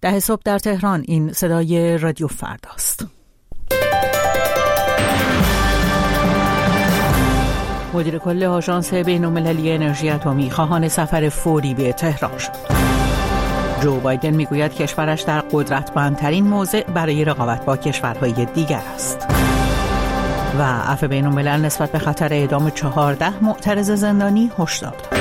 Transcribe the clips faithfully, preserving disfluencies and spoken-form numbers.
ده صبح در تهران. این صدای رادیو فرداست. مدیر کل آژانس بین‌المللی انرژی اتمی خواهان سفر فوری به تهران شد. جو بایدن میگوید کشورش در قدرتمندترین موضع برای رقابت با کشورهای دیگر است. و عفو بین‌الملل نسبت به خطر اعدام چهارده معترض زندانی هشدار داد.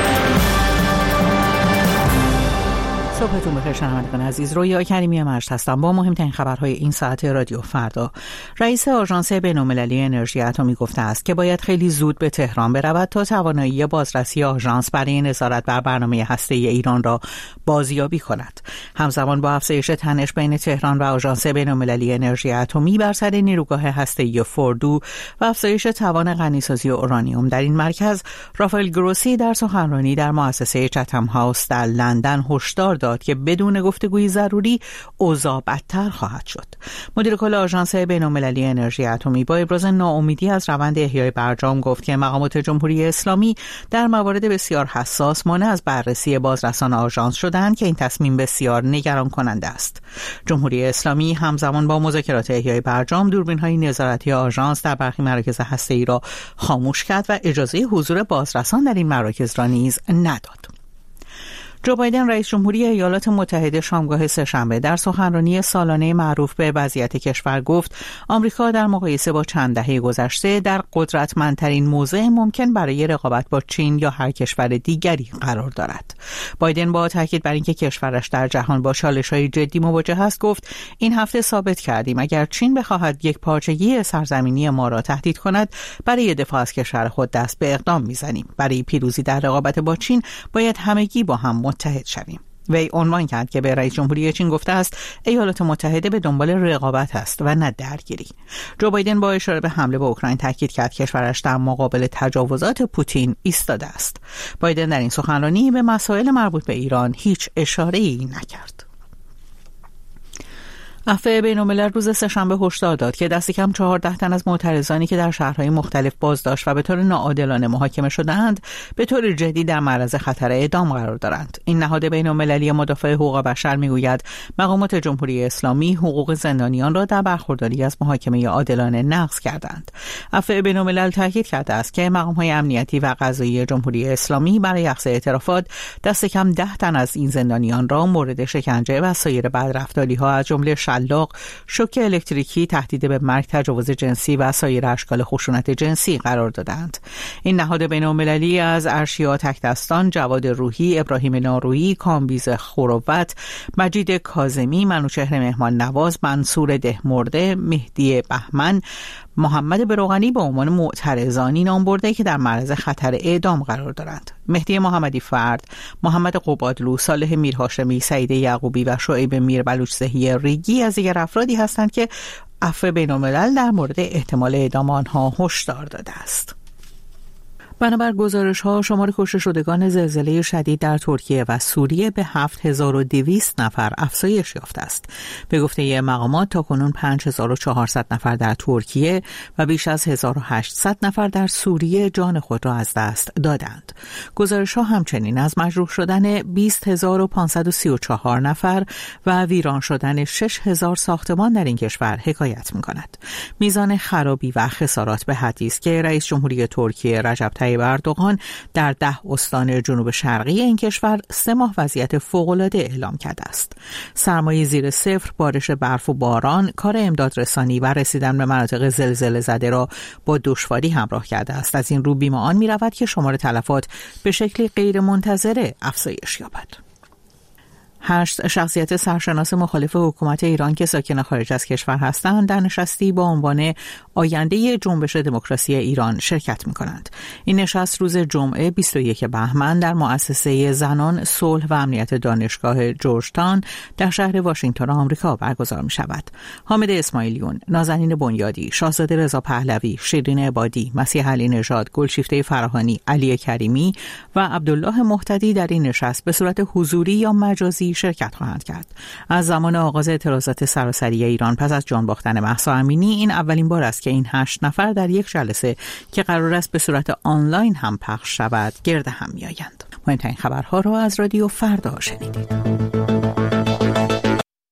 صبحتون بخیر شنوندگان عزیز، رویا کریمی مجد هستم با مهمترین خبرهای این ساعت رادیو فردا. رئیس آژانس بین‌المللی انرژی اتمی گفته است که باید خیلی زود به تهران برود تا توانایی بازرسی آژانس برای نظارت بر برنامه هسته‌ای ایران را بازیابی کند. همزمان با افزایش تنش بین تهران و آژانس بین‌المللی انرژی اتمی بر سر نیروگاه هسته‌ای فوردو و افزایش توان غنیسازی اورانیوم در این مرکز، رافائل گروسی در سخنرانی در مؤسسه چتم هاوس در لندن هشدار داد که بدون گفتگوی ضروری اوضاع بدتر خواهد شد. مدیر کل آژانس بین‌المللی انرژی اتمی با ابراز ناامیدی از روند احیای برجام گفت که مقامات جمهوری اسلامی در موارد بسیار حساس مانع از بررسی بازرسان آژانس شدند که این تصمیم بسیار نگران کننده است. جمهوری اسلامی همزمان با مذاکرات احیای برجام دوربین‌های نظارتی آژانس در برخی مراکز هسته‌ای را خاموش کرد و اجازه حضور بازرسان در این مراکز را نیز نداد. جو بایدن رئیس جمهوری ایالات متحده شامگاه سه‌شنبه در سخنرانی سالانه معروف به وضعیت کشور گفت آمریکا در مقایسه با چند دهه گذشته در قدرتمندترین موضع ممکن برای رقابت با چین یا هر کشور دیگری قرار دارد. بایدن با تاکید بر اینکه کشورش در جهان با چالش‌های جدی مواجه است گفت این هفته ثابت کردیم اگر چین بخواهد یک پارچگی سرزمینی ما را تهدید کند، برای دفاع از کشور خود دست به اقدام می‌زنیم. برای پیروزی در رقابت با چین باید همگی با هم متحد شویم. وی عنوان کرد که به رئیس جمهوری چین گفته است ایالات متحده به دنبال رقابت است و نه درگیری. جو بایدن با اشاره به حمله به اوکراین تاکید کرد کشورش در مقابل تجاوزات پوتین ایستاده است. بایدن در این سخنرانی به مسائل مربوط به ایران هیچ اشاره‌ای نکرد. عفو بین‌الملل روز سه‌شنبه هشدار داد که دست کم چهارده تن از معترضانی که در شهرهای مختلف بازداشت و به طور ناعادلانه محاکمه شده‌اند به طور جدی در معرض خطر اعدام قرار دارند. این نهاد بین‌المللی مدافع حقوق بشر میگوید مقامات جمهوری اسلامی حقوق زندانیان را در برخورداری از محاکمه عادلانه نقض کردند. عفو بین‌الملل تاکید کرده است که مقام‌های امنیتی و قضایی جمهوری اسلامی برای اخذ اعترافات دست کم ده تن از این زندانیان را مورد شکنجه و سایر بدرفتاری‌ها از جمله شلاق، شوک الکتریکی، تهدید به مرگ، تجاوز جنسی و سایر اشکال خشونت جنسی قرار دادند. این نهاد بین‌المللی از ارشیا تکدستان، جواد روحی، ابراهیم نارویی، کامبیز خوروت، مجید کاظمی، منوچهر مهمان نواز، منصور دهمرده، مهدی بهمن، محمد بروغنی به عنوان معترضانی نام برده که در معرض خطر اعدام قرار دارند. مهدی محمدی فرد، محمد قبادلو، صالح میرهاشمی، سعید یعقوبی و شعیب میربلوچزهی ریگی از دیگر افرادی هستند که عفو بین‌الملل در مورد احتمال اعدام آنها هشدار داده است. بنابر گزارش‌ها شمار کشته شدگان زلزله شدید در ترکیه و سوریه به هفت هزار و دویست نفر افزایش یافته است. به گفته مقامات تاکنون پنج هزار و چهارصد نفر در ترکیه و بیش از هزار و هشتصد نفر در سوریه جان خود را از دست دادند. گزارش‌ها همچنین از مجروح شدن بیست هزار و پانصد و سی و چهار نفر و ویران شدن شش هزار ساختمان در این کشور حکایت می‌کند. میزان خرابی و خسارات به حدی است که رئیس جمهوری ترکیه رجب طیب اردوغان در ده استان جنوب شرقی این کشور سه ماه وضعیت فوق‌العاده اعلام کرده است. سرمایه زیر صفر، بارش برف و باران، کار امداد رسانی و رسیدن به مناطق زلزله زده را با دشواری همراه کرده است. از این رو بیم آن می رود که شمار تلفات به شکلی غیر منتظره افزایش یابد. هشت شخصیت سرشناس مخالف حکومت ایران که ساکن خارج از کشور هستند در نشستی با عنوان آینده جنبش دموکراسی ایران شرکت می‌کنند. این نشست روز جمعه بیست و یکم بهمن در مؤسسه زنان صلح و امنیت دانشگاه جورجتاون در شهر واشنگتن آمریکا برگزار می‌شود. حامد اسماعیلیون، نازنین بنیادی، شاهزاده رضا پهلوی، شیرین عبادی، مسیح علی نژاد، گلشیفته فراهانی، علی کریمی و عبدالله مهتدی در این نشست به صورت حضوری یا مجازی شرکت خواهند کرد. از زمان آغاز اعتراضات سراسری ایران پس از جان باختن مهسا امینی این اولین بار است که این هشت نفر در یک جلسه که قرار است به صورت آنلاین هم پخش شود گرد هم می‌آیند. مهمترین خبرها را از رادیو فردا شنیدید.